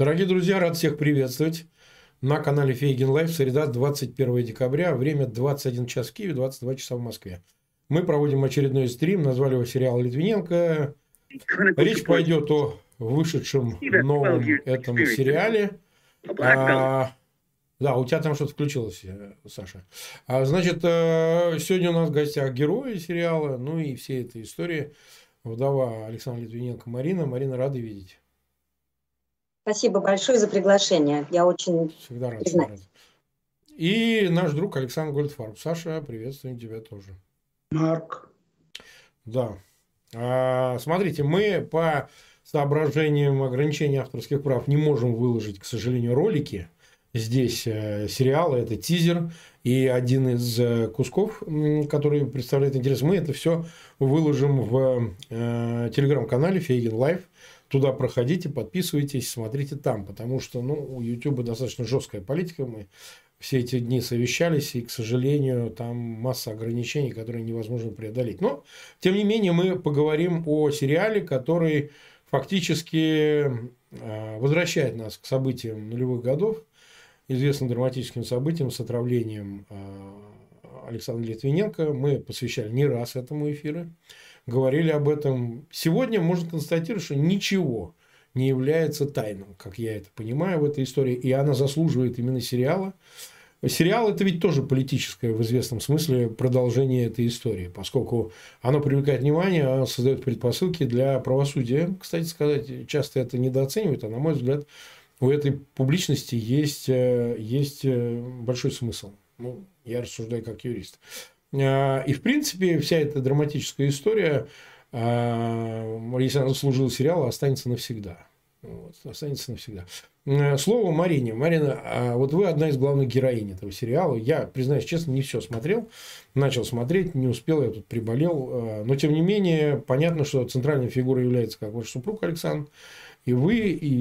Дорогие друзья, рад всех приветствовать на канале Фейгин Лайф. Среда, 21 декабря, время 21 час в Киеве, 22 часа в Москве. Мы проводим очередной стрим, назвали его сериал Литвиненко. Речь пойдет о вышедшем новом этом сериале. Да, у тебя там что-то включилось, Саша. Значит, сегодня у нас в гостях герои сериала, ну и всей этой истории. Вдова Александра Литвиненко Марина. Марина, рада видеть. Спасибо большое за приглашение. Я очень всегда рад. И наш друг Александр Гольдфарб. Саша, приветствуем тебя тоже. Марк. Да. Смотрите, мы по соображениям ограничения авторских прав не можем выложить, к сожалению, ролики. Здесь сериалы, это тизер и один из кусков, который представляет интерес. Мы это все выложим в телеграм-канале Фейгин Лайф. Туда проходите, подписывайтесь, смотрите там, потому что у YouTube достаточно жесткая политика. Мы все эти дни совещались, и, к сожалению, там масса ограничений, которые невозможно преодолеть. Но, тем не менее, мы поговорим о сериале, который фактически возвращает нас к событиям нулевых годов, известным драматическим событиям с отравлением Александра Литвиненко. Мы посвящали не раз этому эфиру. Говорили об этом. Сегодня можно констатировать, что ничего не является тайным, как я это понимаю в этой истории. И она заслуживает именно сериала. Сериал – это ведь тоже политическое, в известном смысле, продолжение этой истории, поскольку оно привлекает внимание, оно создает предпосылки для правосудия. Кстати сказать, часто это недооценивают, а на мой взгляд, у этой публичности есть большой смысл. Я рассуждаю как юрист. И, в принципе, вся эта драматическая история, если она заслужила сериала, останется навсегда. Останется навсегда. Слово Марине. Марина, вот вы одна из главных героинь этого сериала. Я, признаюсь честно, не все смотрел. Начал смотреть, не успел, я тут приболел. Но, тем не менее, понятно, что центральной фигурой является как ваш супруг Александр. И вы,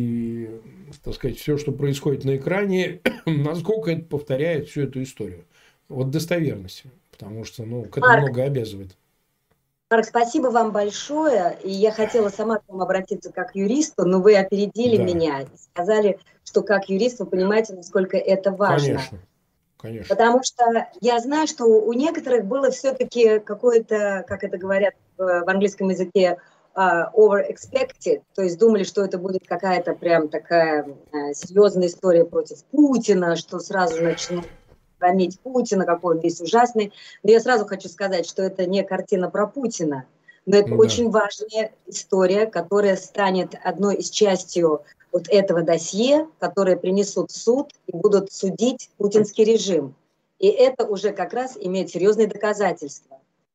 и, так сказать, все, что происходит на экране, насколько это повторяет всю эту историю. Вот достоверность. Потому что, к этому много обязывает. Марк, спасибо вам большое. И я хотела сама к вам обратиться как юристу, но вы опередили меня и сказали, что как юрист вы понимаете, насколько это важно. Конечно. Потому что я знаю, что у некоторых было все-таки какое-то, как это говорят в английском языке, over-expected, то есть думали, что это будет какая-то прям такая серьезная история против Путина, что сразу начнут рамить Путина, какой он весь ужасный. Но я сразу хочу сказать, что это не картина про Путина, но это очень важная история, которая станет одной из частью вот этого досье, которые принесут в суд и будут судить путинский режим. И это уже как раз имеет серьезные доказательства.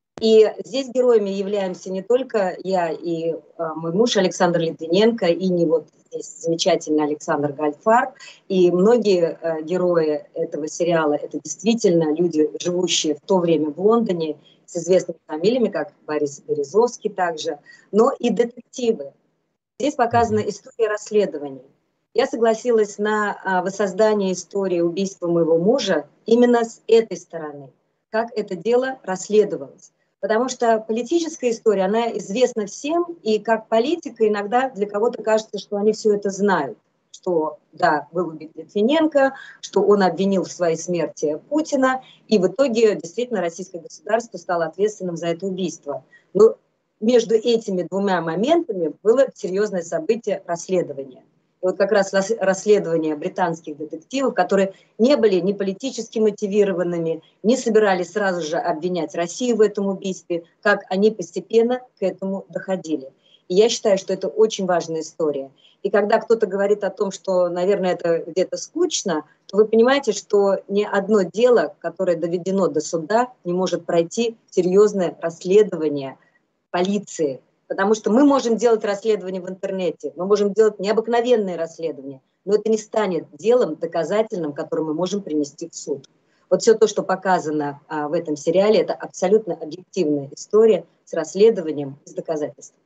И здесь героями являемся не только я и мой муж Александр Литвиненко, и не вот здесь замечательный Александр Гольдфарб, и многие герои этого сериала – это действительно люди, живущие в то время в Лондоне, с известными фамилиями, как Борис Березовский также, но и детективы. Здесь показана история расследований. Я согласилась на воссоздание истории убийства моего мужа именно с этой стороны, как это дело расследовалось. Потому что политическая история, она известна всем, и как политика иногда для кого-то кажется, что они все это знают. Что, да, был убит Литвиненко, что он обвинил в своей смерти Путина, и в итоге действительно российское государство стало ответственным за это убийство. Но между этими двумя моментами было серьезное событие расследования. И вот как раз расследования британских детективов, которые не были ни политически мотивированными, не собирались сразу же обвинять Россию в этом убийстве, как они постепенно к этому доходили. И я считаю, что это очень важная история. И когда кто-то говорит о том, что, наверное, это где-то скучно, то вы понимаете, что ни одно дело, которое доведено до суда, не может пройти серьезное расследование полиции. Потому что мы можем делать расследование в интернете, мы можем делать необыкновенные расследования, но это не станет делом доказательным, которое мы можем принести в суд. Вот все то, что показано в этом сериале, это абсолютно объективная история с расследованием и с доказательством.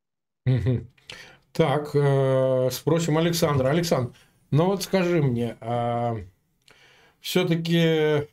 Так, спросим Александра. Александр, ну вот скажи мне, все-таки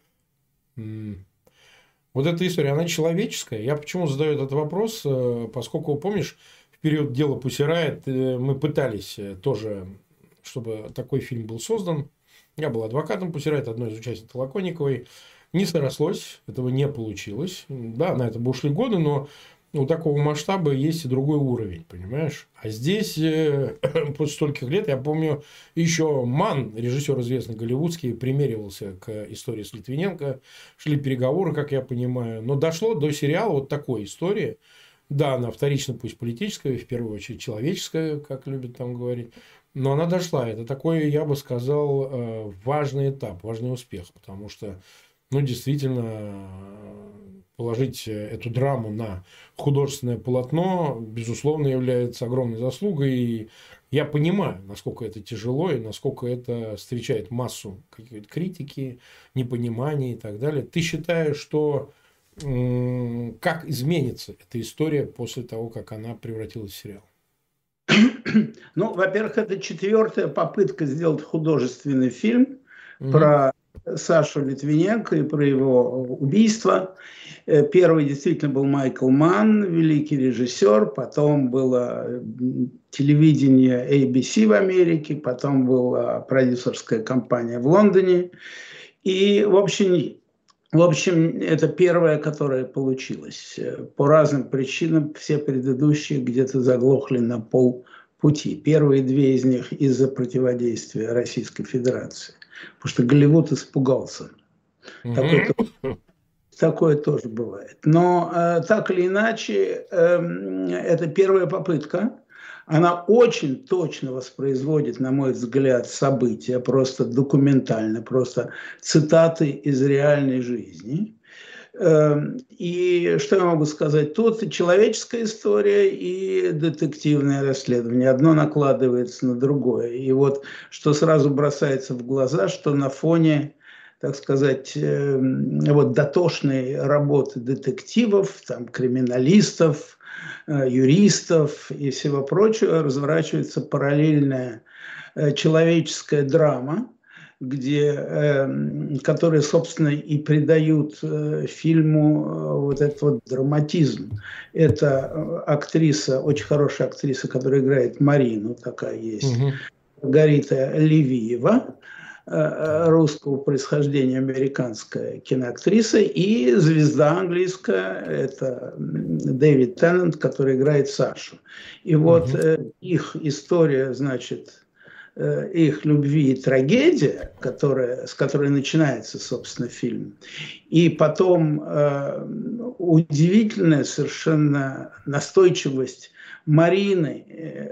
вот эта история, она человеческая? Я почему задаю этот вопрос? Поскольку, помнишь, в период дела Пусси Райот мы пытались тоже чтобы такой фильм был создан. Я был адвокатом Пусирайт, одной из участниц Толоконниковой. Не срослось, этого не получилось. Да, на это бы ушли годы, но у такого масштаба есть и другой уровень, понимаешь? А здесь, после стольких лет, я помню, еще Манн, режиссер известный голливудский, примеривался к истории с Литвиненко. Шли переговоры, как я понимаю. Но дошло до сериала вот такой истории. Да, она вторично, пусть политическая, в первую очередь человеческая, как любят там говорить. Но она дошла. Это такой, я бы сказал, важный этап, важный успех. Потому что, ну, действительно, положить эту драму на художественное полотно, безусловно, является огромной заслугой. И я понимаю, насколько это тяжело и насколько это встречает массу какой-то критики, непонимания и так далее. Ты считаешь, что как изменится эта история после того, как она превратилась в сериал? Ну, во-первых, это 4-я попытка сделать художественный фильм про Сашу Литвиненко и про его убийство. Первый действительно был Майкл Манн, великий режиссер, потом было телевидение ABC в Америке, потом была продюсерская компания в Лондоне. И, в общем, это первое, которое получилось. По разным причинам все предыдущие где-то заглохли на полпути. Первые 2 из них из-за противодействия Российской Федерации. Потому что Голливуд испугался. Такое тоже бывает. Но так или иначе, это первая попытка. Она очень точно воспроизводит, на мой взгляд, события, просто документально, просто цитаты из реальной жизни. И что я могу сказать? Тут человеческая история и детективное расследование. Одно накладывается на другое. И вот что сразу бросается в глаза, что на фоне, так сказать, вот дотошной работы детективов, там, криминалистов, юристов и всего прочего разворачивается параллельная человеческая драма, которые, собственно, и придают фильму вот этот вот драматизм. Это актриса, очень хорошая актриса, которая играет Марину, такая есть, Маргарита Левиева, русского происхождения, американская киноактриса, и звезда английская, это Дэвид Теннант, который играет Сашу. И вот их история, значит, их любви и трагедия, с которой начинается, собственно, фильм. И потом удивительная совершенно настойчивость Марины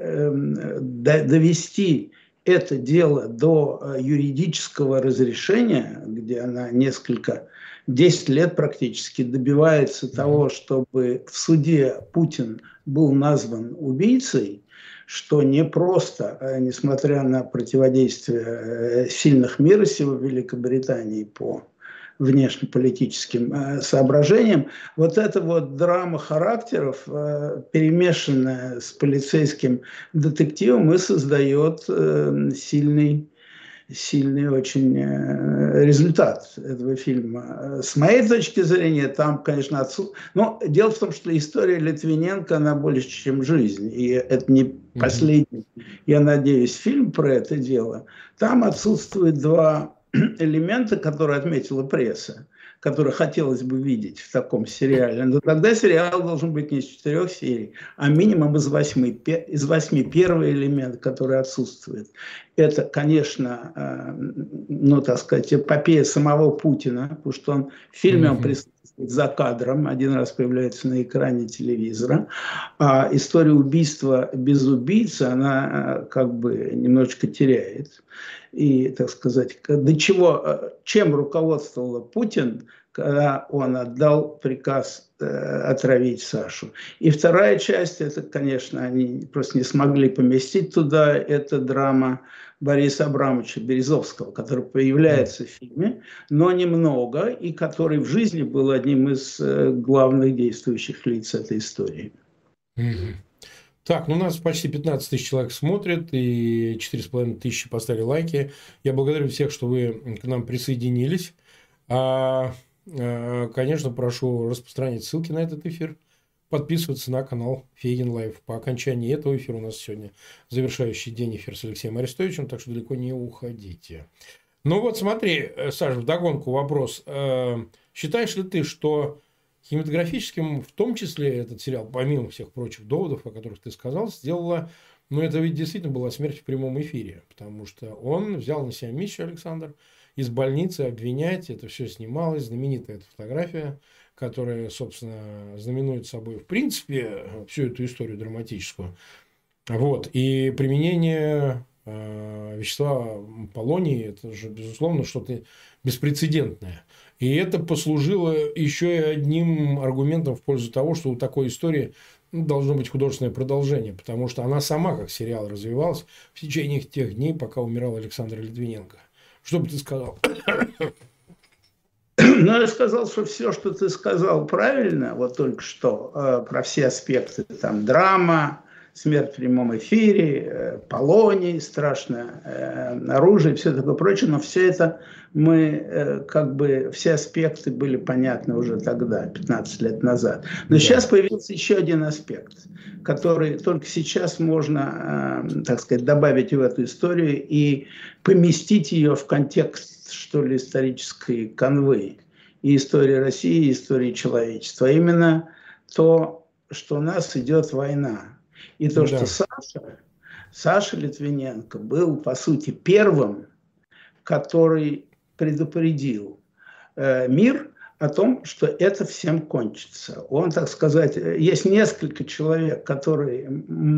довести это дело до юридического разрешения, где она 10 лет практически добивается того, чтобы в суде Путин был назван убийцей, что не просто, несмотря на противодействие сильных мира сего Великобритании по внешнеполитическим соображениям, вот эта вот драма характеров, перемешанная с полицейским детективом, и создает сильный очень результат этого фильма. С моей точки зрения, там, конечно, но дело в том, что история Литвиненко, она больше, чем жизнь. И это не последний, я надеюсь, фильм про это дело. Там отсутствует 2 элемента, которые отметила пресса, которые хотелось бы видеть в таком сериале. Но тогда сериал должен быть не из 4 серий, а минимум из 8. Из 8 первый элемент, который отсутствует, это, конечно, ну, так сказать, эпопея самого Путина, потому что в фильме он присутствует за кадром, один раз появляется на экране телевизора, а история убийства без убийцы, она как бы немножечко теряет. И, так сказать, чем руководствовал Путин, когда он отдал приказ отравить Сашу. И вторая часть, это, конечно, они просто не смогли поместить туда, это драма Бориса Абрамовича Березовского, который появляется в фильме, но немного, и который в жизни был одним из главных действующих лиц этой истории. Так, ну нас почти 15 тысяч человек смотрят, и 4,5 тысячи поставили лайки. Я благодарю всех, что вы к нам присоединились. Конечно, прошу распространять ссылки на этот эфир подписываться на канал Фейгин Лайв. По окончании этого эфира у нас сегодня завершающий день эфир с Алексеем Арестовичем, так что далеко не уходите. Ну вот смотри, Саша, вдогонку вопрос. Считаешь ли ты, что кинематографическим, в том числе этот сериал, помимо всех прочих доводов, о которых ты сказал, сделала, ну это ведь действительно была смерть в прямом эфире, потому что он взял на себя миссию, Александр, из больницы обвинять, это все снималось, знаменитая эта фотография, которая, собственно, знаменует собой, в принципе, всю эту историю драматическую. Вот. И применение вещества полоний, это же, безусловно, что-то беспрецедентное. И это послужило еще и одним аргументом в пользу того, что у такой истории должно быть художественное продолжение, потому что она сама, как сериал, развивалась в течение тех дней, пока умирал Александр Литвиненко. Что бы ты сказал? Ну, я сказал, что все, что ты сказал, правильно, вот только что, про все аспекты, там, драма, смерть в прямом эфире, полоний, страшное оружие, все такое прочее, но все это мы, как бы, все аспекты были понятны уже тогда, 15 лет назад. Но сейчас появился еще один аспект, который только сейчас можно, так сказать, добавить в эту историю и поместить ее в контекст, что ли, исторической канвы и истории России, и истории человечества. А именно то, что у нас идет война. И то, что Саша Литвиненко был, по сути, первым, который предупредил мир о том, что это всем кончится. Он, так сказать, есть несколько человек, которые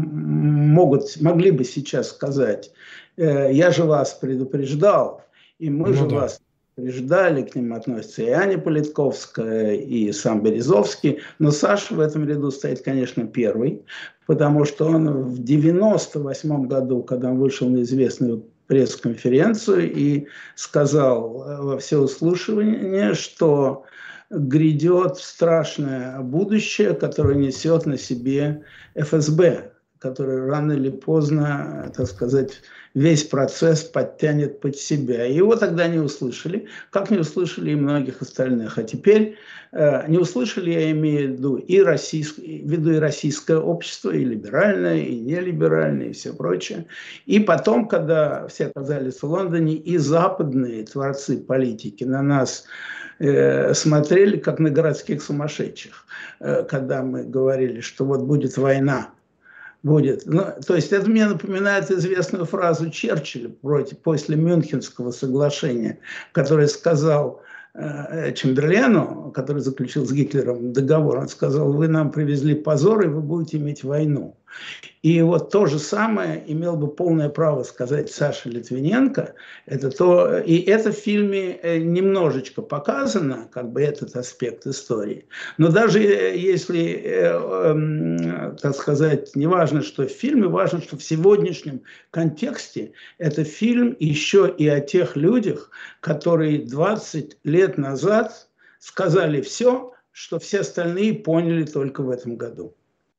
могли бы сейчас сказать: я же вас предупреждал, и мы же вас предупреждали, к ним относятся и Аня Политковская, и сам Березовский. Но Саша в этом ряду стоит, конечно, первый, потому что он в 1998 году, когда он вышел на известную пресс-конференцию и сказал во всеуслышание, что грядет страшное будущее, которое несет на себе ФСБ, который рано или поздно, так сказать, весь процесс подтянет под себя. И его тогда не услышали, как не услышали и многих остальных. А теперь не услышали, я имею в виду и российское общество, и либеральное, и нелиберальное, и все прочее. И потом, когда все оказались в Лондоне, и западные творцы политики на нас смотрели, как на городских сумасшедших, когда мы говорили, что вот будет война. Будет. Ну, то есть это мне напоминает известную фразу Черчилля после Мюнхенского соглашения, который сказал Чемберлену, который заключил с Гитлером договор, он сказал: вы нам привезли позор, и вы будете иметь войну. И вот то же самое имел бы полное право сказать Саша Литвиненко. И это в фильме немножечко показано, как бы этот аспект истории. Но даже если, так сказать, не важно, что в фильме, важно, что в сегодняшнем контексте это фильм еще и о тех людях, которые 20 лет назад сказали все, что все остальные поняли только в этом году.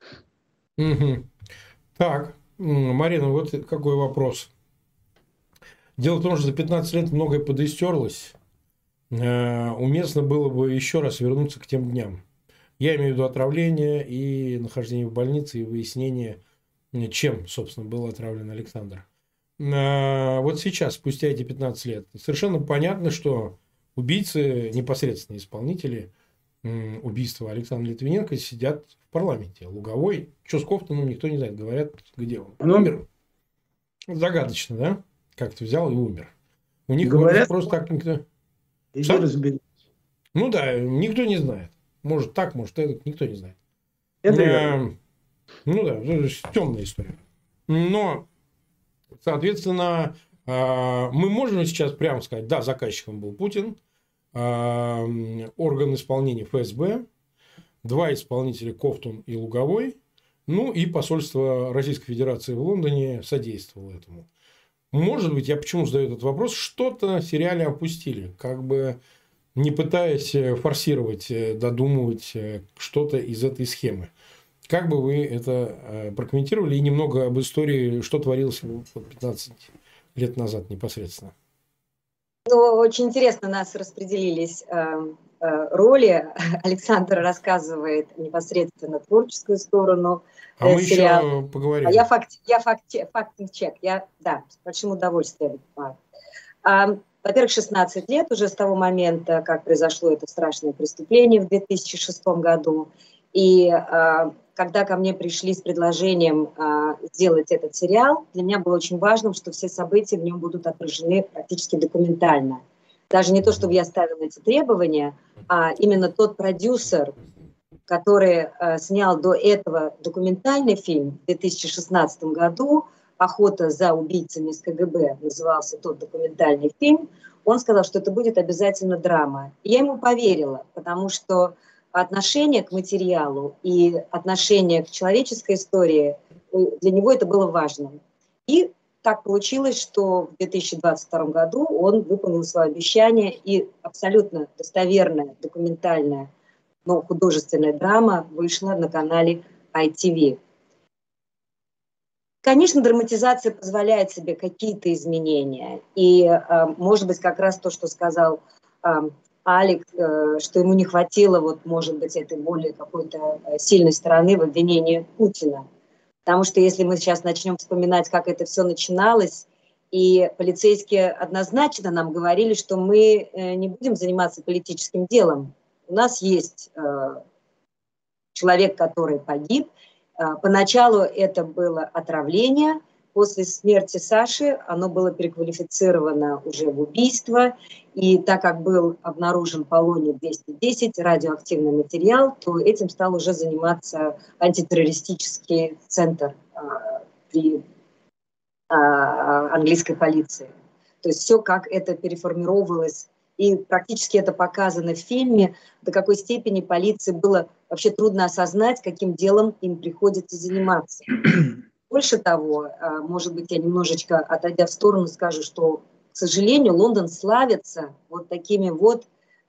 Угу. Так, Марина, вот какой вопрос. Дело в том, что за 15 лет многое подистерлось. Уместно было бы еще раз вернуться к тем дням. Я имею в виду отравление и нахождение в больнице, и выяснение, чем, собственно, был отравлен Александр. Вот сейчас, спустя эти 15 лет, совершенно понятно, что убийцы, непосредственные исполнители убийства Александра Литвиненко сидят в парламенте. Луговой, что с Ковтуном, никто не знает. Говорят, где он. Он умер. Загадочно, да? Как-то взял и умер. У них говорят, просто так никто... Иди разберись. Ну да, никто не знает. Может так, может это, никто не знает. Это ну да, это темная история. Но, соответственно, мы можем сейчас прямо сказать: да, заказчиком был Путин, орган исполнения ФСБ, 2 исполнителя Ковтун и Луговой, ну и посольство Российской Федерации в Лондоне содействовало этому. Может быть, я почему задаю этот вопрос, что-то в сериале опустили, как бы не пытаясь форсировать, додумывать что-то из этой схемы. Как бы вы это прокомментировали и немного об истории, что творилось 15 лет назад непосредственно? Ну, очень интересно у нас распределились роли. Александр рассказывает непосредственно творческую сторону А мы сериала. еще поговорим. А я факт-чек. Да, с большим удовольствием. Во-первых, 16 лет уже с того момента, как произошло это страшное преступление в 2006 году. И когда ко мне пришли с предложением сделать этот сериал, для меня было очень важным, что все события в нем будут отражены практически документально. Даже не то, чтобы я ставила эти требования, а именно тот продюсер, который снял до этого документальный фильм в 2016 году «Охота за убийцами из КГБ», назывался тот документальный фильм, он сказал, что это будет обязательно драма. И я ему поверила, потому что отношение к материалу и отношение к человеческой истории, для него это было важным. И так получилось, что в 2022 году он выполнил свое обещание, и абсолютно достоверная документальная, но художественная драма вышла на канале ITV. Конечно, драматизация позволяет себе какие-то изменения. И, может быть, как раз то, что сказал Алик, что ему не хватило, вот, может быть, этой более какой-то сильной стороны в обвинении Путина. Потому что если мы сейчас начнем вспоминать, как это все начиналось, и полицейские однозначно нам говорили, что мы не будем заниматься политическим делом. У нас есть человек, который погиб. Поначалу это было отравление. После смерти Саши оно было переквалифицировано уже в убийство. И так как был обнаружен полоний-210, радиоактивный материал, то этим стал уже заниматься антитеррористический центр при английской полиции. То есть все, как это переформировалось. И практически это показано в фильме, до какой степени полиции было вообще трудно осознать, каким делом им приходится заниматься. Больше того, может быть, я немножечко, отойдя в сторону, скажу, что, к сожалению, Лондон славится вот такими вот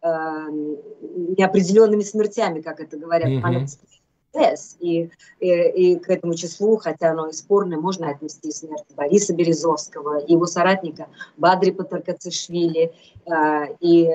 неопределенными смертями, как это говорят. И к этому числу, хотя оно и спорное, можно отнести смерть Бориса Березовского, и его соратника Бадри Патаркацишвили, и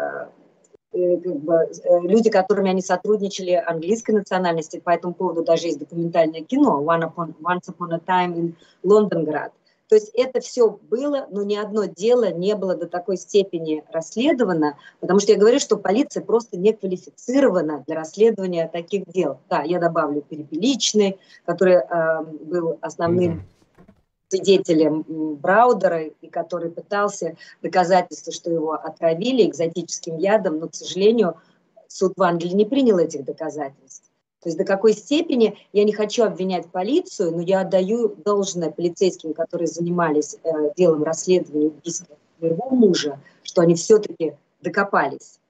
люди, которыми они сотрудничали, английской национальности. По этому поводу даже есть документальное кино «Once Upon a Time in Londongrad». То есть это все было, но ни одно дело не было до такой степени расследовано, потому что я говорю, что полиция просто не квалифицирована для расследования таких дел. Да, я добавлю Перепеличный, который был основным свидетелем Браудера, и который пытался доказательства, что его отравили экзотическим ядом, но, к сожалению, суд в Англии не принял этих доказательств. То есть до какой степени, я не хочу обвинять полицию, но я отдаю должное полицейским, которые занимались делом расследования убийства моего мужа, что они все-таки докопались.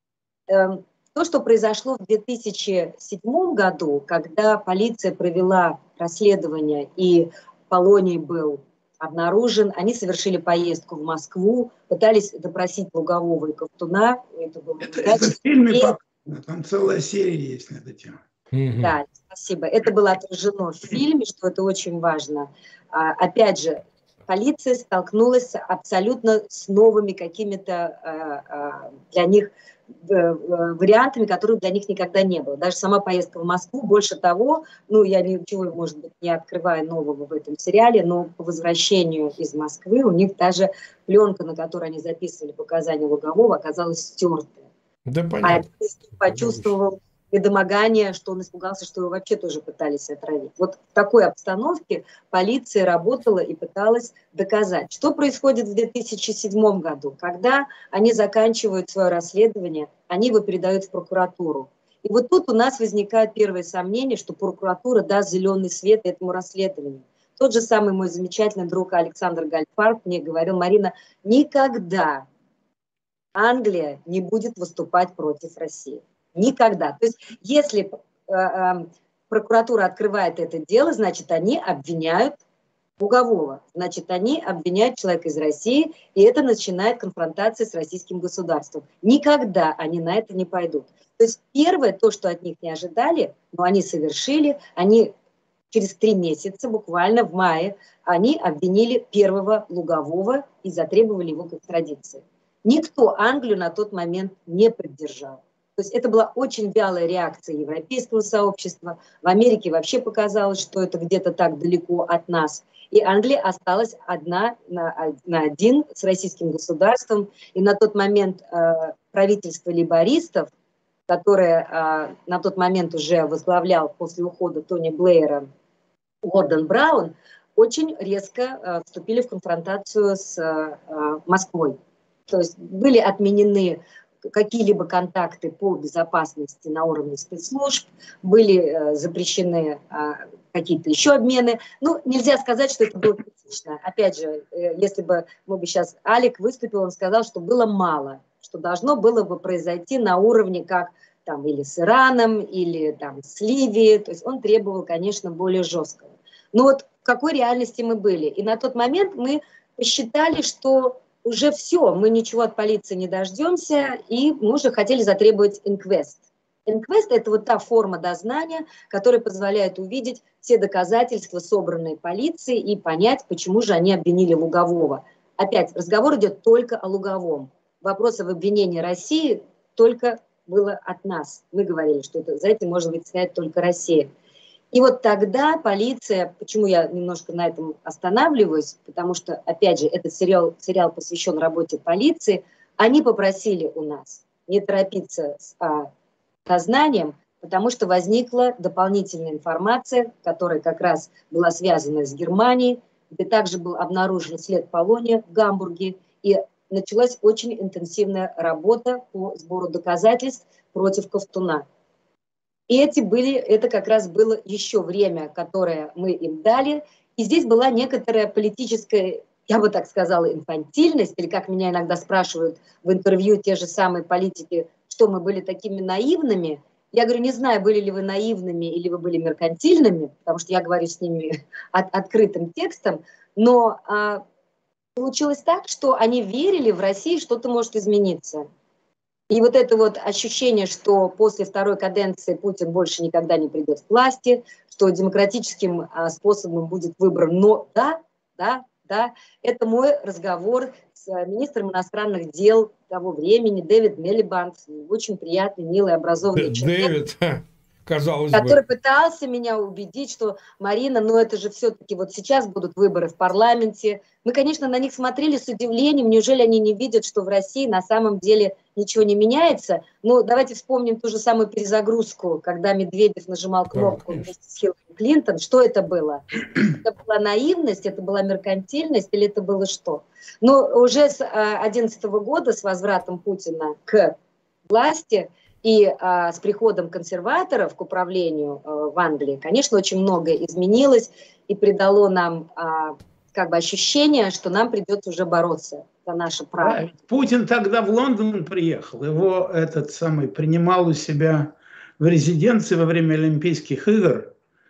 То, что произошло в 2007 году, когда полиция провела расследование и Полоний был обнаружен, они совершили поездку в Москву, пытались допросить Лугового и Ковтуна. Это в фильме показано, там целая серия есть на эту тему. Да, спасибо. Это было отражено в фильме, что это очень важно. Опять же, полиция столкнулась абсолютно с новыми какими-то для них вариантами, которых для них никогда не было. Даже сама поездка в Москву, больше того, ну, я ничего, может быть, не открываю нового в этом сериале, но по возвращению из Москвы у них даже пленка, на которой они записывали показания Лугового, оказалась стертая. Да, понятно. А почувствовал недомогание, что он испугался, что его вообще тоже пытались отравить. Вот в такой обстановке полиция работала и пыталась доказать. Что происходит в 2007 году? Когда они заканчивают свое расследование, они его передают в прокуратуру. И вот тут у нас возникает первое сомнение, что прокуратура даст зеленый свет этому расследованию. Тот же самый мой замечательный друг Александр Гальфарб мне говорил: Марина, никогда Англия не будет выступать против России. Никогда. То есть если прокуратура открывает это дело, значит, они обвиняют Лугового, значит, они обвиняют человека из России, и это начинает конфронтация с российским государством. Никогда они на это не пойдут. То есть первое, то, что от них не ожидали, но они совершили, они через 3 месяца, буквально в мае, они обвинили первого Лугового и затребовали его к экстрадиции. Никто Англию на тот момент не поддержал. То есть это была очень вялая реакция европейского сообщества. В Америке вообще показалось, что это где-то так далеко от нас. И Англия осталась одна на один с российским государством. И на тот момент правительство лейбористов, которое на тот момент уже возглавлял после ухода Тони Блэйра Гордон Браун, очень резко вступили в конфронтацию с Москвой. То есть были отменены какие-либо контакты по безопасности на уровне спецслужб, были запрещены какие-то еще обмены. Ну, нельзя сказать, что это было критично. Опять же, если бы мы бы сейчас... Алик выступил, он сказал, что было мало, что должно было бы произойти на уровне как там или с Ираном, или там с Ливией. То есть он требовал, конечно, более жесткого. Но вот в какой реальности мы были? И на тот момент мы посчитали, что уже все, мы ничего от полиции не дождемся, и мы уже хотели затребовать инквест. Инквест – это вот та форма дознания, которая позволяет увидеть все доказательства, собранные полицией, и понять, почему же они обвинили Лугового. Опять, разговор идет только о Луговом. Вопрос об обвинении России только было от нас. Мы говорили, что за этим может быть стоять только Россия. И вот тогда полиция, почему я немножко на этом останавливаюсь, потому что, опять же, этот сериал посвящен работе полиции, они попросили у нас не торопиться с дознанием, потому что возникла дополнительная информация, которая как раз была связана с Германией, где также был обнаружен след полония в Гамбурге, и началась очень интенсивная работа по сбору доказательств против Ковтуна. И это как раз было еще время, которое мы им дали. И здесь была некоторая политическая, я бы так сказала, инфантильность, или как меня иногда спрашивают в интервью те же самые политики, что мы были такими наивными. Я говорю, не знаю, были ли вы наивными или вы были меркантильными, потому что я говорю с ними открытым текстом, но получилось так, что они верили в России, что-то может измениться. И вот это вот ощущение, что после второй каденции Путин больше никогда не придет к власти, что демократическим способом будет выбран, но да, это мой разговор с министром иностранных дел того времени, Дэвид Милибанд, очень приятный, милый, образованный человек. Дэвид, казалось который бы. пытался меня убедить, что, Марина, ну это же все-таки вот сейчас будут выборы в парламенте. Мы, конечно, на них смотрели с удивлением. Неужели они не видят, что в России на самом деле ничего не меняется? Ну, давайте вспомним ту же самую перезагрузку, когда Медведев нажимал кнопку вместе с Хиллари Клинтон. Что это было? Это была наивность, это была меркантильность или это было что? Но уже с 2011 года, с возвратом Путина к власти, и с приходом консерваторов к управлению в Англии, конечно, очень многое изменилось и придало нам как бы ощущение, что нам придется уже бороться за наше право. Да, Путин тогда в Лондон приехал, его принимал у себя в резиденции во время Олимпийских игр.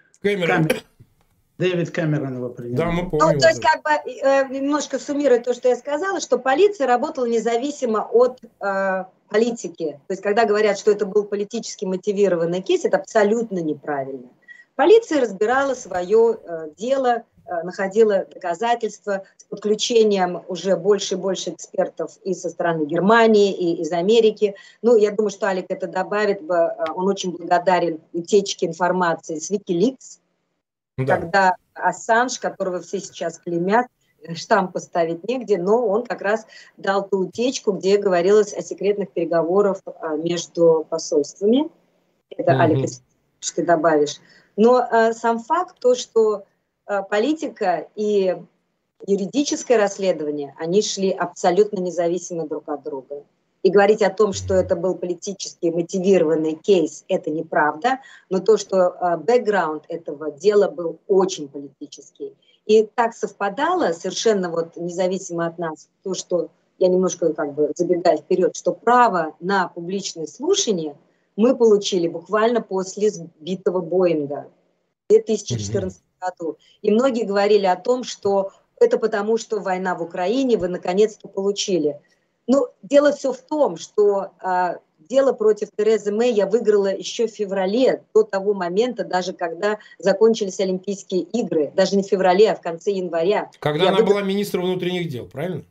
Дэвид Кэмерон его принимал. Да, мы помним. Ну, то есть, как бы, немножко суммируя то, что я сказала, что полиция работала независимо от политики. То есть, когда говорят, что это был политически мотивированный кейс, это абсолютно неправильно. Полиция разбирала свое дело, находила доказательства с подключением уже больше и больше экспертов и со стороны Германии, и из Америки. Ну, я думаю, что Алик это добавит, он очень благодарен утечке информации с Wikileaks, да. Когда Ассанж, которого все сейчас клеймят, штамп поставить негде, но он как раз дал ту утечку, где говорилось о секретных переговорах между посольствами. Это, Алик, если ты добавишь. Но сам факт, то, что политика и юридическое расследование, они шли абсолютно независимо друг от друга. И говорить о том, что это был политически мотивированный кейс, это неправда. Но то, что бэкграунд этого дела был очень политический. И так совпадало, совершенно вот независимо от нас, то, что я немножко как бы забегаю вперед, что право на публичное слушание мы получили буквально после сбитого Боинга в 2014 году. И многие говорили о том, что это потому, что война в Украине вы наконец-то получили. Ну, дело все в том, что дело против Терезы Мэй я выиграла еще в феврале, до того момента, даже когда закончились Олимпийские игры. Даже не в феврале, а в конце января. Когда она была министром внутренних дел, правильно?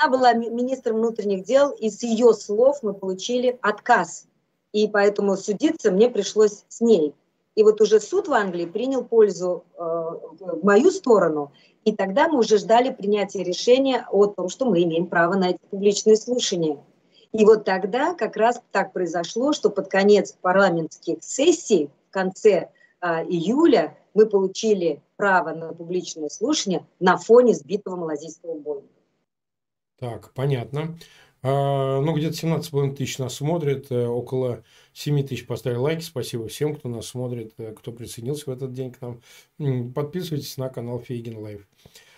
она была министром внутренних дел, и с ее слов мы получили отказ. И поэтому судиться мне пришлось с ней. И вот уже суд в Англии принял пользу в мою сторону, и тогда мы уже ждали принятия решения о том, что мы имеем право на эти публичные слушания. И вот тогда как раз так произошло, что под конец парламентских сессий, в конце июля, мы получили право на публичное слушание на фоне сбитого малазийского Боинга. Так, понятно. Ну, где-то 17,5 тысяч нас смотрит, около 7 тысяч поставили лайки. Спасибо всем, кто нас смотрит, кто присоединился в этот день к нам. Подписывайтесь на канал Фейгин Лайв.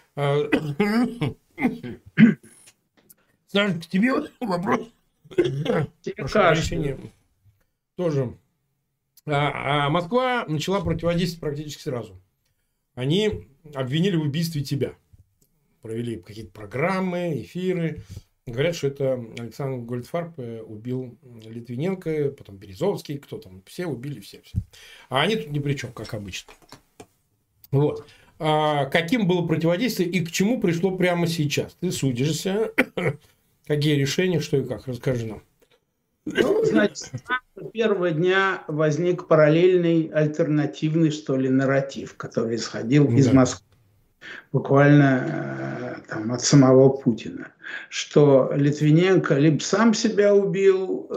Саша, к тебе вопрос. Прошу прощения. Тоже. Москва начала противодействовать практически сразу. Они обвинили в убийстве тебя. Провели какие-то программы, эфиры. Говорят, что это Александр Гольдфарб убил Литвиненко, потом Березовский, кто там, все убили, все. А они тут ни при чем, как обычно. Вот. Каким было противодействие и к чему пришло прямо сейчас? Ты судишься. Какие решения, что и как? Расскажи нам. Ну, значит, с первого дня возник параллельный, альтернативный, что ли, нарратив, который исходил из Москвы. Буквально там, от самого Путина, что Литвиненко либо сам себя убил,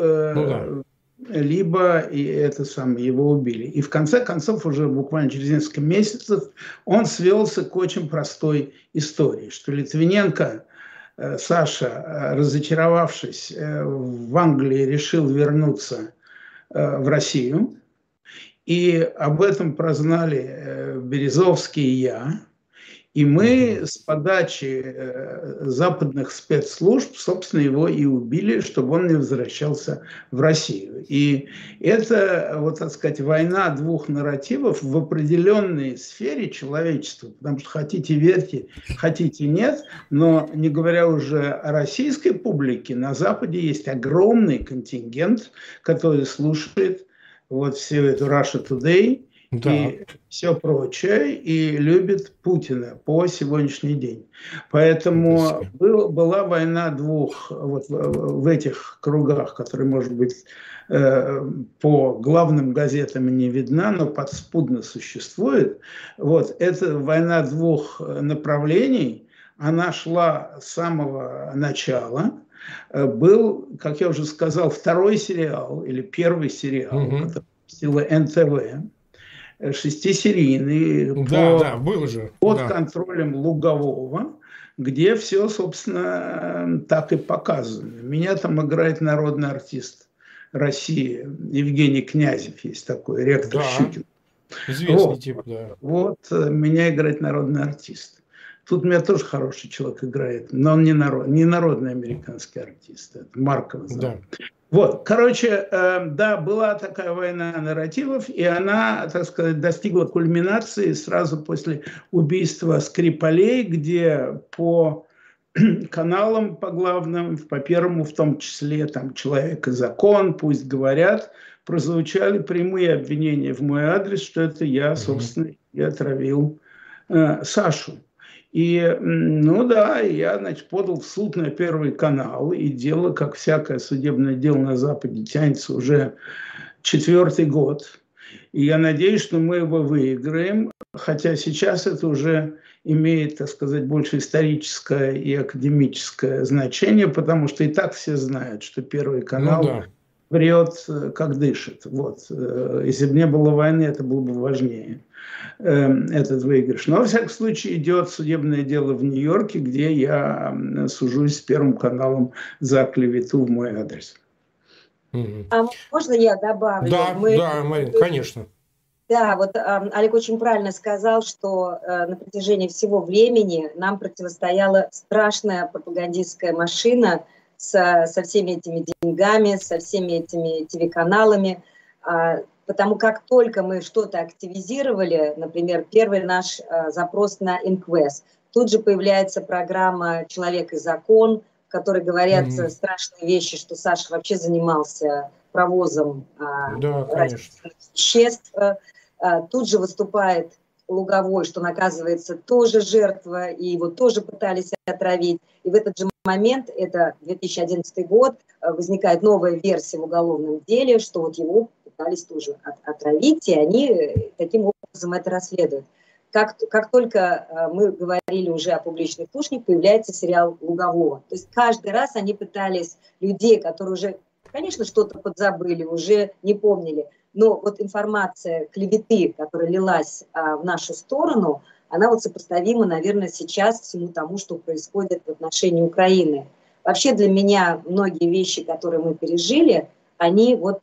либо его убили. И в конце концов, уже буквально через несколько месяцев, он свелся к очень простой истории, что Литвиненко, Саша, разочаровавшись в Англии, решил вернуться в Россию. И об этом прознали Березовский и я. И мы с подачи западных спецслужб, собственно, его и убили, чтобы он не возвращался в Россию. И это, вот так сказать, война двух нарративов в определенной сфере человечества. Потому что хотите верьте, хотите нет, но не говоря уже о российской публике, на Западе есть огромный контингент, который слушает вот всю эту Russia Today, и все прочее, и любит Путина по сегодняшний день. Поэтому была война двух, вот в этих кругах, которые, может быть, по главным газетам не видна, но подспудно существует. Вот, это война двух направлений, она шла с самого начала. Был, как я уже сказал, второй сериал, или первый сериал, который выпустила НТВ, 6-серийный, под контролем Лугового, где все, собственно, так и показано. Меня там играет народный артист России Евгений Князев, есть такой, ректор Щукин. Известный тип, да. Вот меня играет народный артист. Тут меня тоже хороший человек играет, но он не народный американский артист, это Марков. Да. Вот, короче, да, была такая война нарративов, и она, так сказать, достигла кульминации сразу после убийства Скрипалей, где по каналам, по главным, по первому в том числе, там, «Человек и закон», «Пусть говорят», прозвучали прямые обвинения в мой адрес, что это я, собственно, и отравил Сашу. И, ну да, я, значит, подал в суд на Первый канал, и дело, как всякое судебное дело на Западе, тянется уже 4-й год. И я надеюсь, что мы его выиграем, хотя сейчас это уже имеет, так сказать, больше историческое и академическое значение, потому что и так все знают, что Первый канал врет, как дышит. Вот. Если бы не было войны, это было бы важнее, этот выигрыш. Но, во всяком случае, идет судебное дело в Нью-Йорке, где я сужусь с Первым каналом за клевету в мой адрес. А можно я добавлю? Да, Марина, конечно. Да, вот Олег очень правильно сказал, что на протяжении всего времени нам противостояла страшная пропагандистская машина со всеми этими деньгами, со всеми этими ТВ-каналами, потому как только мы что-то активизировали, например, первый наш запрос на Инквест, тут же появляется программа «Человек и закон», в которой говорят страшные вещи, что Саша вообще занимался провозом растительных веществ. Тут же выступает Луговой, что он, оказывается, тоже жертва, и его тоже пытались отравить. И в этот же момент, это 2011 год, возникает новая версия в уголовном деле, что вот его пытались тоже отравить, и они таким образом это расследуют. Как только мы говорили уже о публичных слушаниях, появляется сериал Лугового. То есть каждый раз они пытались людей, которые уже, конечно, что-то подзабыли, уже не помнили, но вот информация клеветы, которая лилась в нашу сторону, она вот сопоставима, наверное, сейчас всему тому, что происходит в отношении Украины. Вообще для меня многие вещи, которые мы пережили, они вот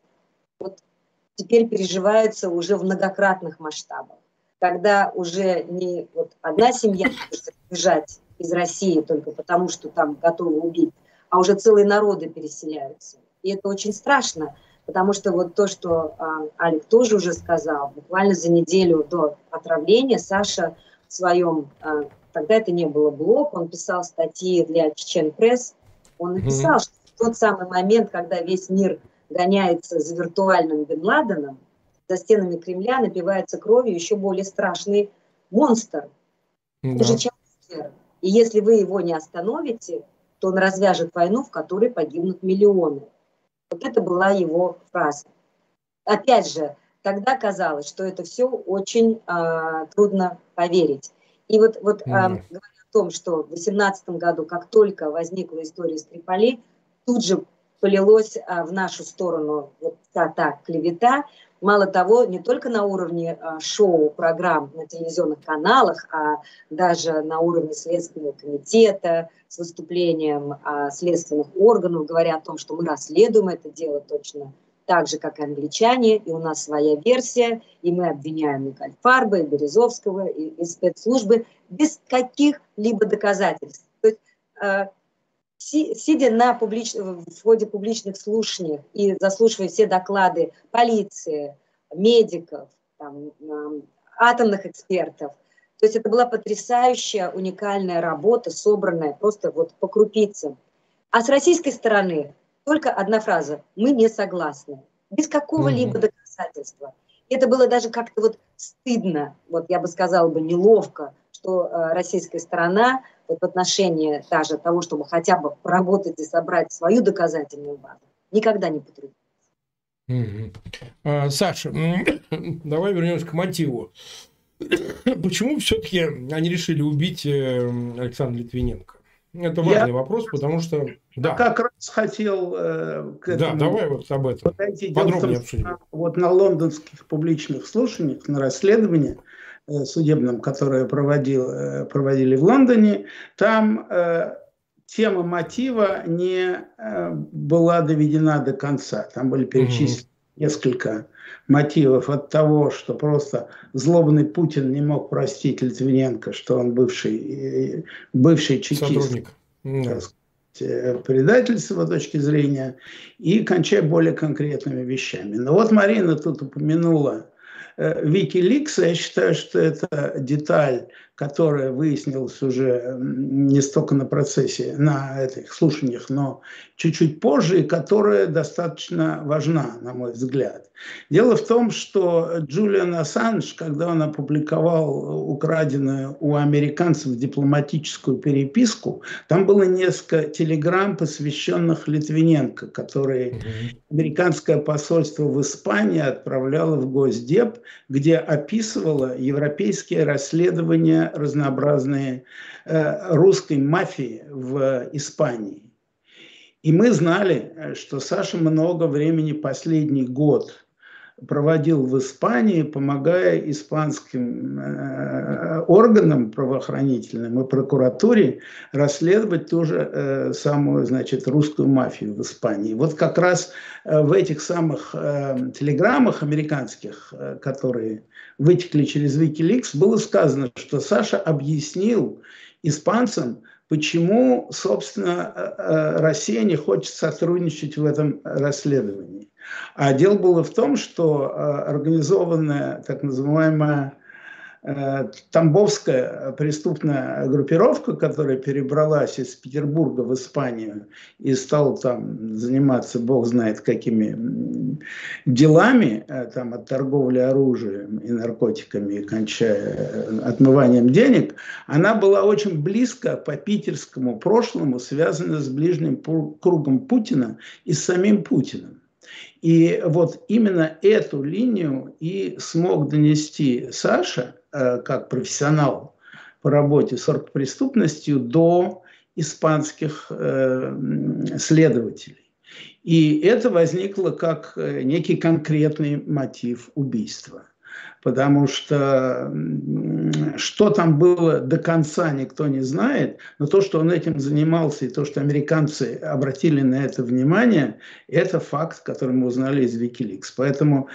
теперь переживаются уже в многократных масштабах. Когда уже не вот одна семья может бежать из России только потому, что там готовы убить, а уже целые народы переселяются. И это очень страшно, потому что вот то, что Алик тоже уже сказал, буквально за неделю до отравления Саша в своем, тогда это не было блог, он писал статьи для Чечен Пресс, он написал, что в тот самый момент, когда весь мир гоняется за виртуальным Бен Ладеном, за стенами Кремля напивается кровью еще более страшный монстр, хуже, чем Гитлер. И если вы его не остановите, то он развяжет войну, в которой погибнут миллионы. Вот это была его фраза. Опять же, тогда казалось, что это все очень трудно поверить. И вот говоря о том, что в 2018 году, как только возникла история Скрипалей, тут же полилось в нашу сторону вот та клевета. Мало того, не только на уровне шоу, программ на телевизионных каналах, а даже на уровне Следственного комитета с выступлением следственных органов, говоря о том, что мы расследуем это дело точно так же, как и англичане, и у нас своя версия, и мы обвиняем и Гольдфарба, и Березовского, и спецслужбы без каких-либо доказательств. То есть, сидя в ходе публичных слушаний и заслушивая все доклады полиции, медиков, там, атомных экспертов, то есть это была потрясающая, уникальная работа, собранная просто вот по крупицам. А с российской стороны только одна фраза: мы не согласны, без какого-либо доказательства. Это было даже как-то вот стыдно, вот я бы сказала бы неловко, что российская сторона вот в отношении даже того, чтобы хотя бы поработать и собрать свою доказательную базу, никогда не потрудилась. Саша, давай вернемся к мотиву. Почему все-таки они решили убить Александра Литвиненко? Это важный вопрос, потому что... Да. Как раз хотел к этому... Да, давай вот об этом подробнее обсудим. Вот на лондонских публичных слушаниях, на расследовании судебном, которое проводили в Лондоне, там тема мотива не была доведена до конца. Там были перечислены несколько мотивов от того, что просто злобный Путин не мог простить Литвиненко, что он бывший чекист. Сотрудник. Предатель с его точки зрения, и кончая более конкретными вещами. Но вот Марина тут упомянула Wikileaks. Я считаю, что это деталь, которая выяснилась уже не столько на процессе, на этих слушаниях, но чуть-чуть позже, и которая достаточно важна, на мой взгляд. Дело в том, что Джулиан Ассанж, когда он опубликовал украденную у американцев дипломатическую переписку, там было несколько телеграмм, посвященных Литвиненко, которые американское посольство в Испании отправляло в Госдеп, где описывало европейские расследования разнообразные русской мафии в Испании. И мы знали, что Саша много времени, последний год, проводил в Испании, помогая испанским органам правоохранительным и прокуратуре расследовать ту же самую, значит, русскую мафию в Испании. Вот как раз в этих самых телеграммах американских, которые вытекли через Wikileaks, было сказано, что Саша объяснил испанцам, почему, собственно, Россия не хочет сотрудничать в этом расследовании. А дело было в том, что организованная так называемая тамбовская преступная группировка, которая перебралась из Петербурга в Испанию и стала там заниматься, бог знает какими делами, там от торговли оружием и наркотиками, кончая отмыванием денег, она была очень близко по питерскому прошлому связана с ближним кругом Путина и с самим Путиным. И вот именно эту линию и смог донести Саша, как профессионал по работе с оргпреступностью, до испанских следователей. И это возникло как некий конкретный мотив убийства. Потому что там было до конца, никто не знает, но то, что он этим занимался, и то, что американцы обратили на это внимание, это факт, который мы узнали из Wikileaks. Поэтому,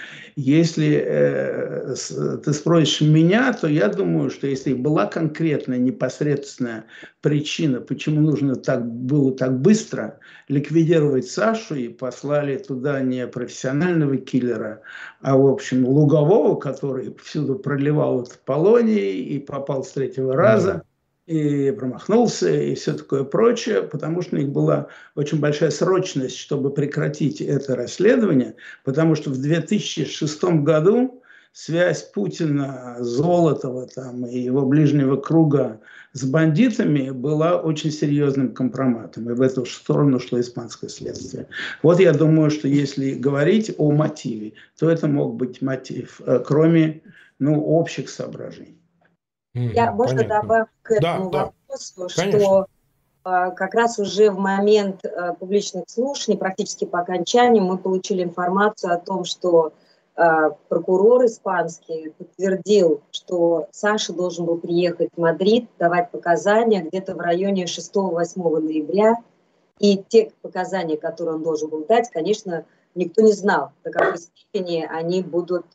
если ты спросишь меня, то я думаю, что если была конкретная, непосредственная причина, почему нужно было так быстро ликвидировать Сашу, и послали туда не профессионального киллера, а, в общем, лугового, который всюду проливал от полонии и попал с третьего раза, и промахнулся, и все такое прочее, потому что у них была очень большая срочность, чтобы прекратить это расследование, потому что в 2006 году связь Путина, Золотова там, и его ближнего круга с бандитами была очень серьезным компроматом. И в эту сторону шло испанское следствие. Вот я думаю, что если говорить о мотиве, то это мог быть мотив, кроме общих соображений. Я, можно, добавить к этому вопросу, что как раз уже в момент публичных слушаний, практически по окончанию, мы получили информацию о том, что прокурор испанский подтвердил, что Саша должен был приехать в Мадрид, давать показания где-то в районе 6-8 ноября. И те показания, которые он должен был дать, конечно, никто не знал, до какой степени они будут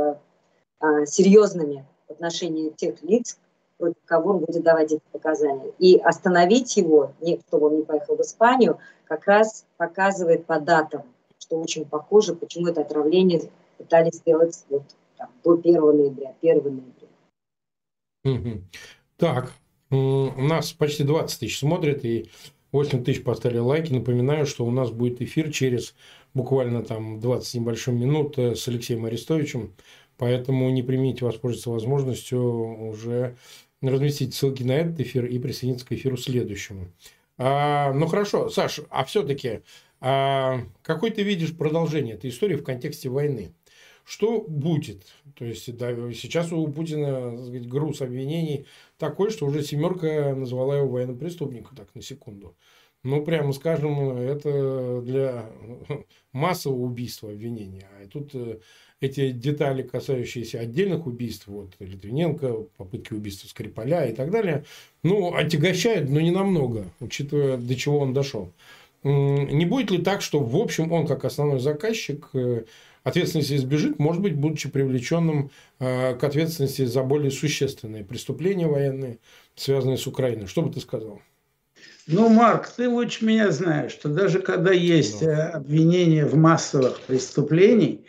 серьезными в отношении тех лиц, против кого он будет давать эти показания. И остановить его, чтобы он не поехал в Испанию, как раз показывает по датам, что очень похоже, почему это отравление пытались сделать до 1 ноября. 1 ноября. Так, у нас почти 20 тысяч смотрят, и 8 тысяч поставили лайки. Напоминаю, что у нас будет эфир через буквально 20 небольших минут с Алексеем Арестовичем. Поэтому не примите воспользоваться возможностью уже разместить ссылки на этот эфир и присоединиться к эфиру следующему. Ну хорошо, Саш, а все-таки какой ты видишь продолжение этой истории в контексте войны? Что будет? То есть, сейчас у Путина, так сказать, груз обвинений такой, что уже «семерка» назвала его военным преступником, так, на секунду. Прямо скажем, это для массового убийства обвинения. А тут эти детали, касающиеся отдельных убийств, Литвиненко, попытки убийства Скрипаля и так далее, отягощают, но не намного, учитывая, до чего он дошел. Не будет ли так, что, в общем, он, как основной заказчик, ответственности избежит, может быть, будучи привлеченным к ответственности за более существенные преступления военные, связанные с Украиной? Что бы ты сказал? Марк, ты лучше меня знаешь, что даже когда есть обвинения в массовых преступлениях,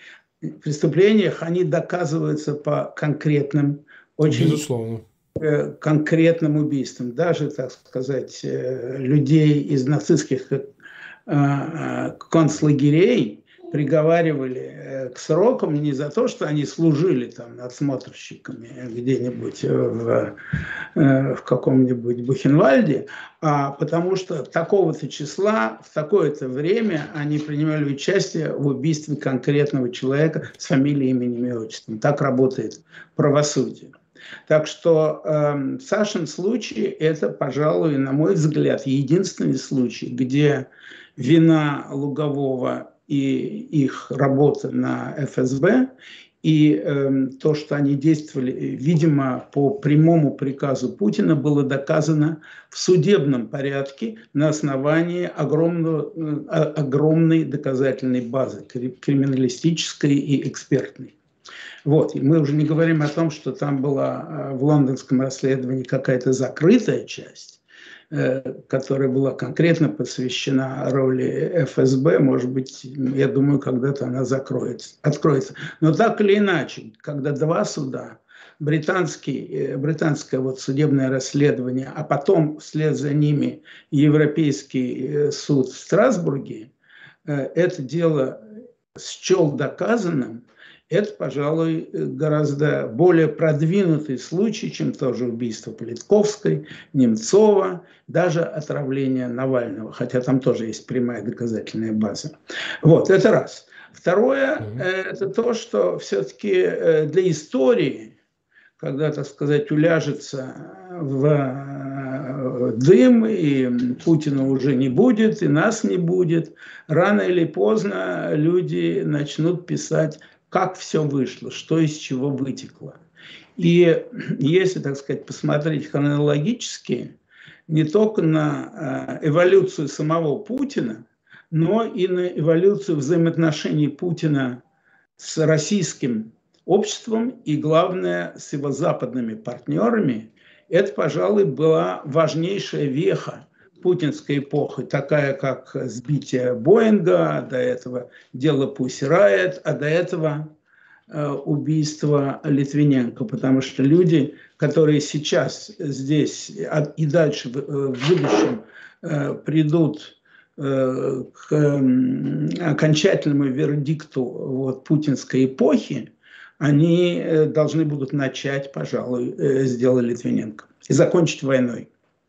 они доказываются по конкретным, очень конкретным убийствам. Даже, так сказать, людей из нацистских концлагерей приговаривали к срокам не за то, что они служили там надсмотрщиками где-нибудь в каком-нибудь Бухенвальде, а потому что такого-то числа, в такое-то время они принимали участие в убийстве конкретного человека с фамилией, именем и отчеством. Так работает правосудие. Так что в Сашин случае это, пожалуй, на мой взгляд, единственный случай, где вина Лугового и их работа на ФСБ, и то, что они действовали, видимо, по прямому приказу Путина, было доказано в судебном порядке на основании огромной доказательной базы, криминалистической и экспертной. И мы уже не говорим о том, что там была в лондонском расследовании какая-то закрытая часть, которая была конкретно посвящена роли ФСБ, может быть, я думаю, когда-то она откроется. Но так или иначе, когда два суда британское вот судебное расследование, а потом вслед за ними Европейский суд в Страсбурге это дело счел доказанным, это, пожалуй, гораздо более продвинутый случай, чем тоже убийство Политковской, Немцова, даже отравление Навального, хотя там тоже есть прямая доказательная база. Вот, это раз. Второе, это то, что все-таки для истории, когда, так сказать, уляжется в дым, и Путина уже не будет, и нас не будет, рано или поздно люди начнут писать, как все вышло, что из чего вытекло. И если, так сказать, посмотреть хронологически, не только на эволюцию самого Путина, но и на эволюцию взаимоотношений Путина с российским обществом и, главное, с его западными партнерами, это, пожалуй, была важнейшая веха путинской эпохи, такая как сбитие Боинга, до этого дело Pussy Riot, а до этого убийство Литвиненко, потому что люди, которые сейчас здесь и дальше в будущем придут к окончательному вердикту вот, путинской эпохи, они должны будут начать, пожалуй, с дела Литвиненко и закончить войной.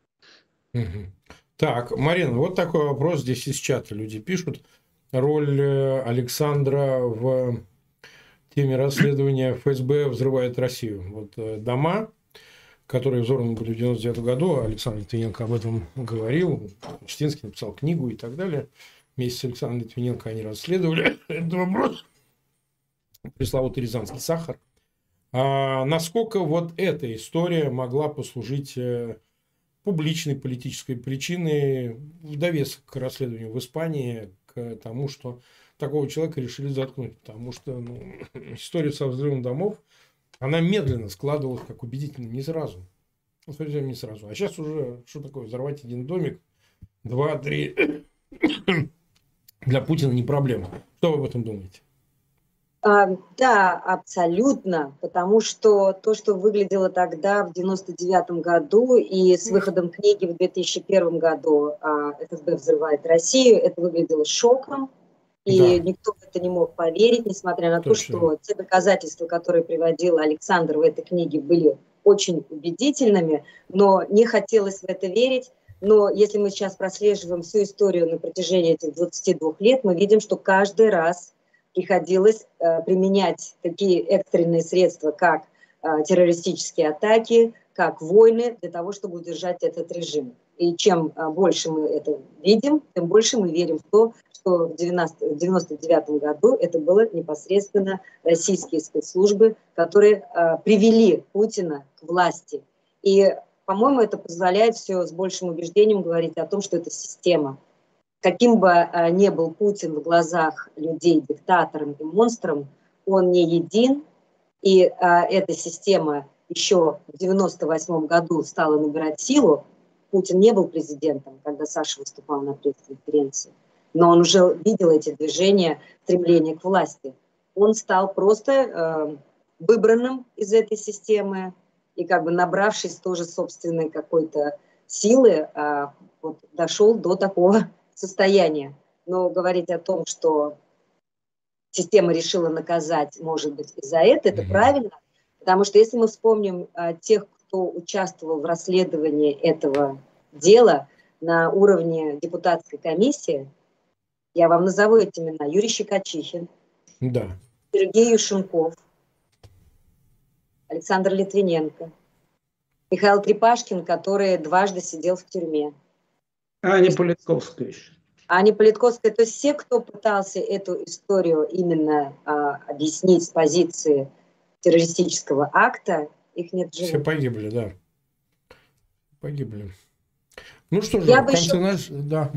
Так, Марина, вот такой вопрос здесь из чата люди пишут. Роль Александра в теме расследования ФСБ взрывает Россию. Вот дома, которые взорваны были в 1999 году, Александр Литвиненко об этом говорил, Штинский написал книгу и так далее. Вместе с Александром Литвиненко они расследовали этот вопрос. Пресловутый рязанский сахар. А насколько вот эта история могла послужить публичной политической причиной в довесок к расследованию в Испании, к тому, что такого человека решили заткнуть, потому что история со взрывом домов, она медленно складывалась как убедительно, не сразу. Не сразу. А сейчас уже, что такое, взорвать один домик, 2-3, для Путина не проблема. Что вы об этом думаете? Да, абсолютно, потому что то, что выглядело тогда в 1999 году и с выходом книги в 2001 году «ФСБ взрывает Россию», это выглядело шоком, и никто в это не мог поверить, несмотря на то, что те доказательства, которые приводил Александр в этой книге, были очень убедительными, но не хотелось в это верить. Но если мы сейчас прослеживаем всю историю на протяжении этих 22 лет, мы видим, что каждый раз приходилось применять такие экстренные средства, как террористические атаки, как войны, для того, чтобы удержать этот режим. И чем больше мы это видим, тем больше мы верим в то, что в 1999 году это было непосредственно российские спецслужбы, которые привели Путина к власти. И, по-моему, это позволяет все с большим убеждением говорить о том, что это система. Каким бы ни был Путин в глазах людей диктатором и монстром, он не един, и эта система еще в 1998 году стала набирать силу. Путин не был президентом, когда Саша выступал на пресс-конференции, но он уже видел эти движения, стремление к власти. Он стал просто выбранным из этой системы и как бы набравшись тоже собственной какой-то силы, вот, дошел до такого состояния. Но говорить о том, что система решила наказать, может быть, и за это правильно, потому что если мы вспомним тех, кто участвовал в расследовании этого дела на уровне депутатской комиссии, я вам назову эти имена: Юрий Щекочихин, Сергей Юшенков, Александр Литвиненко, Михаил Трепашкин, который дважды сидел в тюрьме. Аня Политковская еще. Аня Политковская. То есть все, кто пытался эту историю именно объяснить с позиции террористического акта, их нет в живых. Все погибли, да. Погибли. Ну что же, в конце наш...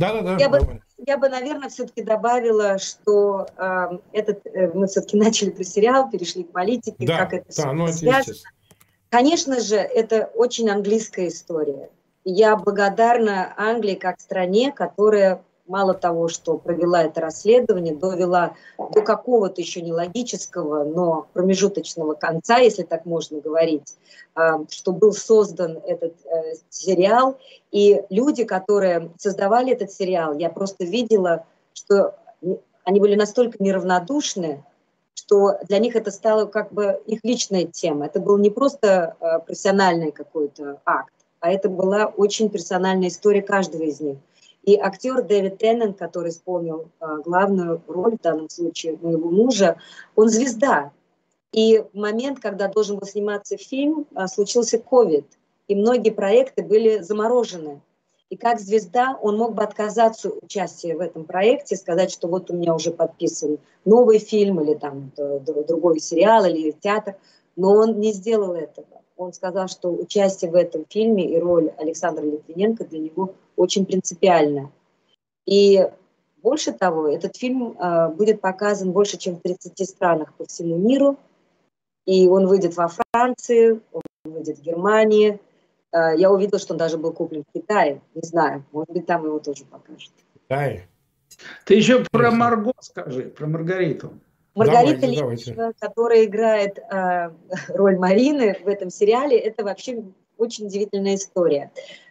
Я бы, наверное, все-таки добавила, что мы все-таки начали про сериал, перешли к политике, как это все связано. Конечно же, это очень английская история. Я благодарна Англии как стране, которая мало того, что провела это расследование, довела до какого-то еще нелогического, но промежуточного конца, если так можно говорить, что был создан этот сериал. И люди, которые создавали этот сериал, я просто видела, что они были настолько неравнодушны, что для них это стало как бы их личная тема. Это был не просто профессиональный какой-то акт, а это была очень персональная история каждого из них. И актер Дэвид Теннант, который исполнил главную роль в данном случае моего мужа, он звезда. И в момент, когда должен был сниматься фильм, случился ковид, и многие проекты были заморожены. И как звезда он мог бы отказаться от участия в этом проекте, сказать, что вот у меня уже подписан новый фильм или там другой сериал или театр, но он не сделал этого. Он сказал, что участие в этом фильме и роль Александра Литвиненко для него очень принципиальна. И больше того, этот фильм будет показан больше, чем в 30 странах по всему миру. И он выйдет во Франции, он выйдет в Германии. Я увидела, что он даже был куплен в Китае. Не знаю, может быть, там его тоже покажут. Китае? Ты еще про Марго скажи, про Маргариту. Маргарита Лебедева, которая играет роль Марины в этом сериале, это вообще очень удивительная история.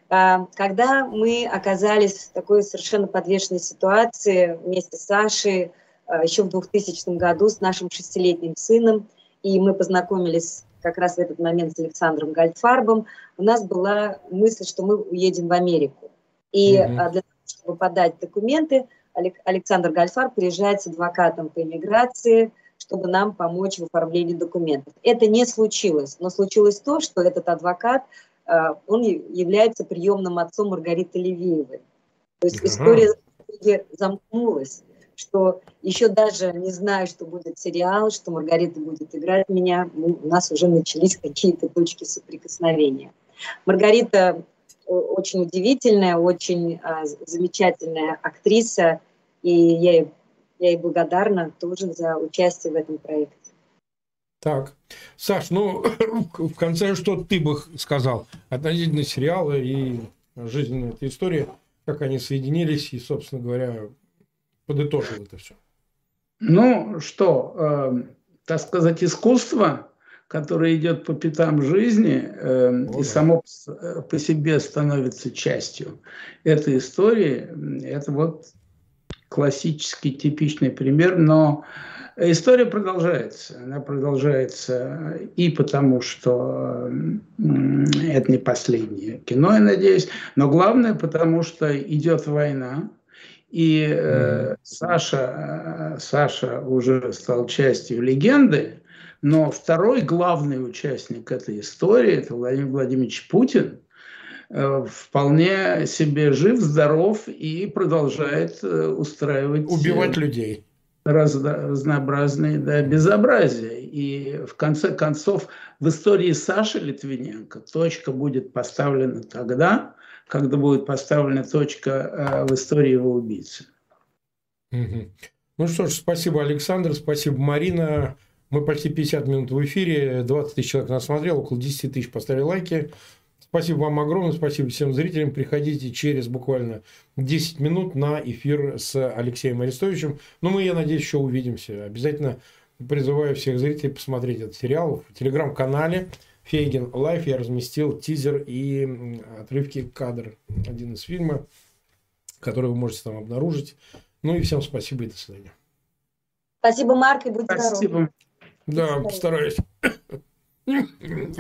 Когда мы оказались в такой совершенно подвешенной ситуации вместе с Сашей еще в 2000 году с нашим 6-летним сыном, и мы познакомились как раз в этот момент с Александром Гальдфарбом, у нас была мысль, что мы уедем в Америку. И для того, чтобы подать документы, Александр Гальдфарб приезжает с адвокатом по иммиграции, чтобы нам помочь в оформлении документов. Это не случилось, но случилось то, что этот адвокат, он является приемным отцом Маргариты Левиевой. То есть история замкнулась, что еще даже не знаю, что будет сериал, что Маргарита будет играть меня, у нас уже начались какие-то точки соприкосновения. Маргарита очень удивительная, очень замечательная актриса, и я ей благодарна тоже за участие в этом проекте. Так, Саш, ну, в конце что ты бы сказал относительно сериала и жизненной этой истории, как они соединились и, собственно говоря, подытожил это все? Ну, что, так сказать, искусство, которое идет по пятам жизни и само по себе становится частью этой истории, это вот классический, типичный пример, но история продолжается. Она продолжается и потому, что это не последнее кино, я надеюсь, но главное, потому что идет война, и Саша уже стал частью легенды, но второй главный участник этой истории – это Владимир Владимирович Путин, вполне себе жив, здоров и продолжает устраивать... Убивать людей. Разнообразные безобразия. И в конце концов в истории Саши Литвиненко точка будет поставлена тогда, когда будет поставлена точка в истории его убийцы. Ну что ж, спасибо, Александр, спасибо, Марина. Мы почти 50 минут в эфире, 20 тысяч человек нас смотрел, около 10 тысяч поставили лайки. Спасибо вам огромное, спасибо всем зрителям. Приходите через буквально 10 минут на эфир с Алексеем Арестовичем. Ну, мы, я надеюсь, еще увидимся. Обязательно призываю всех зрителей посмотреть этот сериал. В телеграм-канале Фейгин Лайф я разместил тизер и отрывки кадр. Один из фильмов, который вы можете там обнаружить. Ну и всем спасибо и до свидания. Спасибо, Марк, и будьте здоровы. Спасибо. Да, постараюсь.